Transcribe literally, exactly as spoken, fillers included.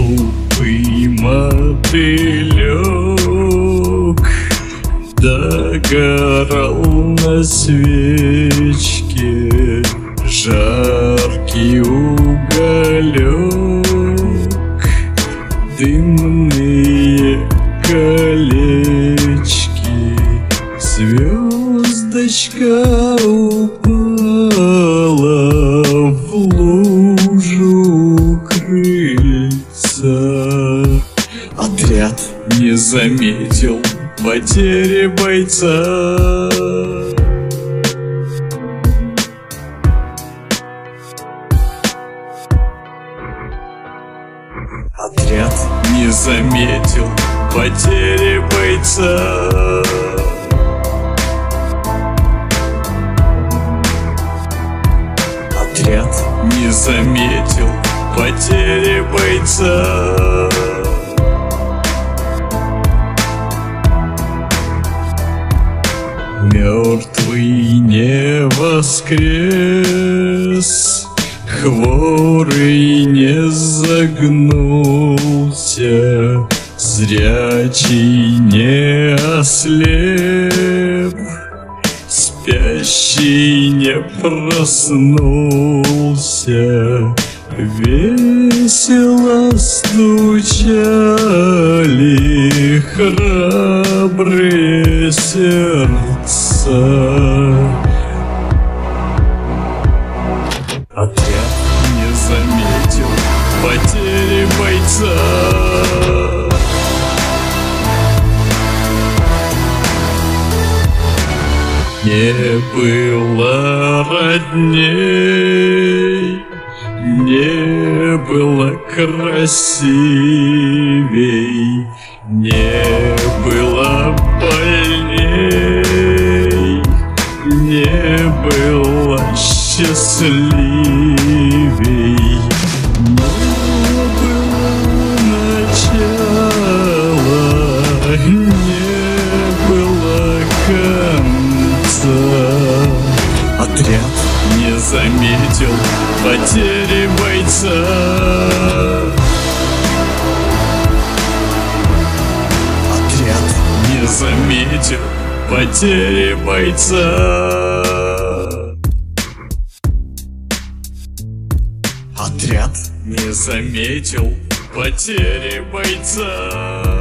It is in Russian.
Глупый мотылек догорал на свечке, жаркий уголек, дымные колечки. Звездочка упала в лужу крыльца. Отряд не заметил потери бойца. Отряд не заметил потери бойца. Отряд не заметил потери бойца. Мертвый не воскрес, хворый не загнулся, зрячий не ослеп, спящий не проснулся. Весело стучали храбрые сердца. Отряд не заметил потери бойца. Не было родней, не было красивей, не было больней, не было счастливей. Не было начала, не было конца. Отряд не заметил потери бойца. Отряд не заметил потери бойца. Отряд не заметил потери бойца.